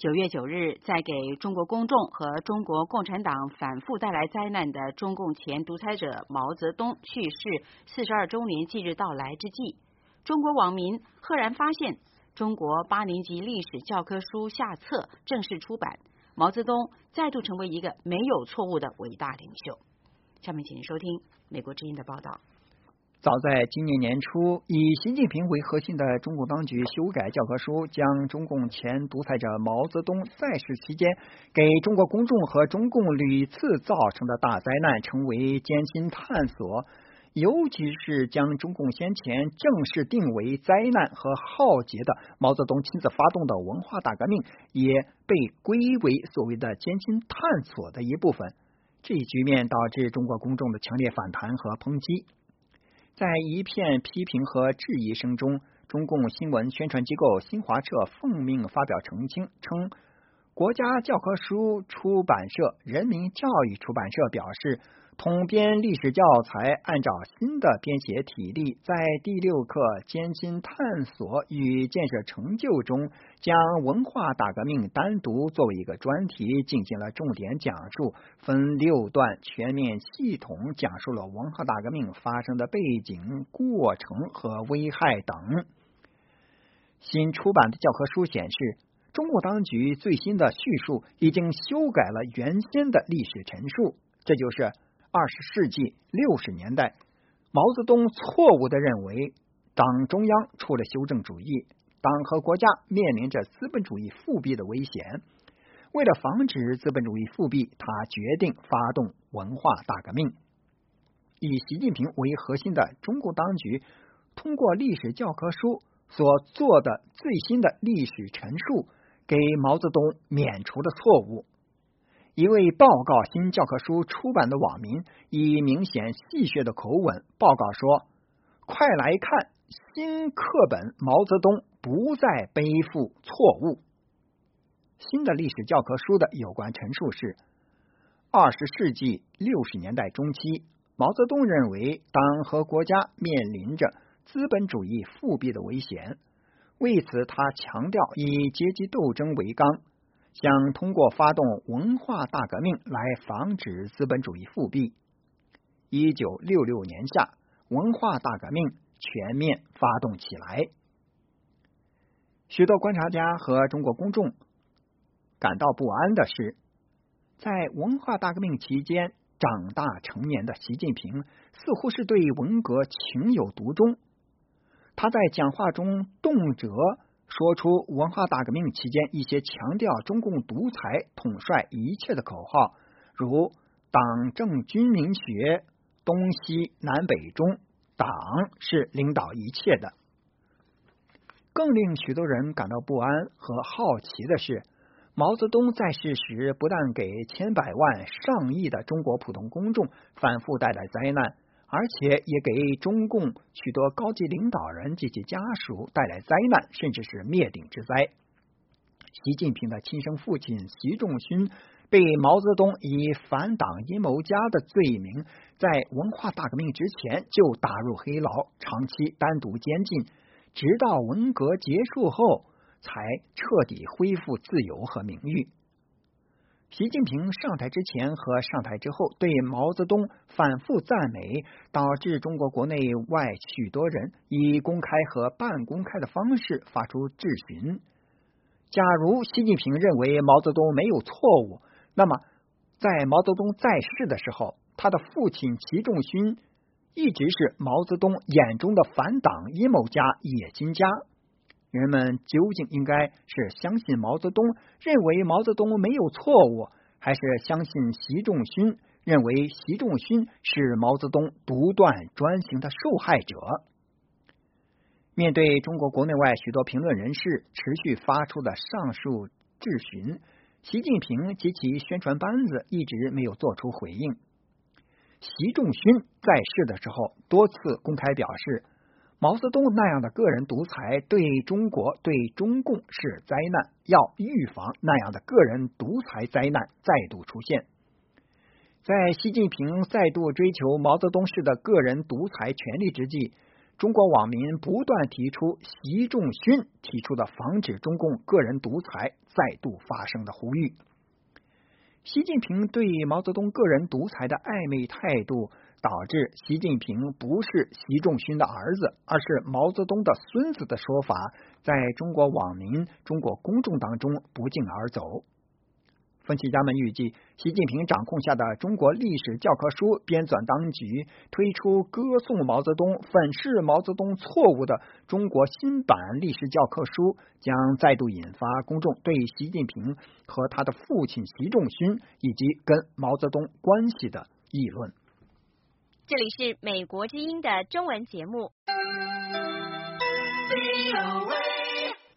9月9日，在给中国公众和中国共产党反复带来灾难的中共前独裁者毛泽东去世42周年忌日到来之际，中国网民赫然发现，中国8年级历史教科书下册正式出版，毛泽东再度成为一个没有错误的伟大领袖。下面请您收听美国之音的报道。 早在今年年初，以习近平为核心的中共当局修改教科书，将中共前独裁者毛泽东在世期间给中国公众和中共屡次造成的大灾难称为艰辛探索，尤其是将中共先前正式定为灾难和浩劫的毛泽东亲自发动的文化大革命，也被归为所谓的艰辛探索的一部分。这一局面导致中国公众的强烈反弹和抨击。在一片批评和质疑声中，中共新闻宣传机构新华社奉命发表澄清，称国家教科书出版社人民教育出版社表示，统编历史教材按照新的编写体例，在第6课艰辛探索与建设成就中，将文化大革命单独作为一个专题进行了重点讲述，分6段全面系统讲述了文化大革命发生的背景、过程和危害等。新出版的教科书显示，中国当局最新的叙述已经修改了原先的历史陈述，这就是20世纪60年代，毛泽东错误地认为党中央出了修正主义，党和国家面临着资本主义复辟的危险。为了防止资本主义复辟，他决定发动文化大革命。以习近平为核心的中国当局通过历史教科书所做的最新的历史陈述，给毛泽东免除了错误。一位报告新教科书出版的网民以明显戏谑的口吻报告说，快来看新课本，毛泽东不再背负错误。新的历史教科书的有关陈述是，20世纪60年代中期，毛泽东认为党和国家面临着资本主义复辟的危险，为此他强调以阶级斗争为纲，想通过发动文化大革命来防止资本主义复辟。1966年夏，文化大革命全面发动起来。许多观察家和中国公众感到不安的是，在文化大革命期间长大成年的习近平似乎是对文革情有独钟，他在讲话中动辄说出文化大革命期间一些强调中共独裁统帅一切的口号，如党政军民学、东西南北中，党是领导一切的。更令许多人感到不安和好奇的是，毛泽东在世时不但给千百万上亿的中国普通公众反复带来灾难，而且也给中共许多高级领导人及其家属带来灾难，甚至是灭顶之灾。习近平的亲生父亲习仲勋被毛泽东以反党阴谋家的罪名，在文化大革命之前就打入黑牢，长期单独监禁，直到文革结束后才彻底恢复自由和名誉。习近平上台之前和上台之后对毛泽东反复赞美，导致中国国内外许多人以公开和半公开的方式发出质询。假如习近平认为毛泽东没有错误，那么在毛泽东在世的时候，他的父亲习仲勋一直是毛泽东眼中的反党阴谋家、野心家。人们究竟应该是相信毛泽东认为毛泽东没有错误，还是相信习仲勋认为习仲勋是毛泽东独断专行的受害者？面对中国国内外许多评论人士持续发出的上述质询，习近平及其宣传班子一直没有做出回应。习仲勋在世的时候多次公开表示，毛泽东那样的个人独裁对中国、对中共是灾难，要预防那样的个人独裁灾难再度出现。在习近平再度追求毛泽东式的个人独裁权力之际， 中国网民不断提出习仲勋提出的防止中共个人独裁再度发生的呼吁。习近平对毛泽东个人独裁的暧昧态度，导致习近平不是习仲勋的儿子，而是毛泽东的孙子的说法，在中国网民、中国公众当中不胫而走。分析家们预计，习近平掌控下的中国历史教科书编纂当局推出歌颂毛泽东、粉饰毛泽东错误的中国新版历史教科书，将再度引发公众对习近平和他的父亲习仲勋以及跟毛泽东关系的议论。 这里是美国之音的中文节目。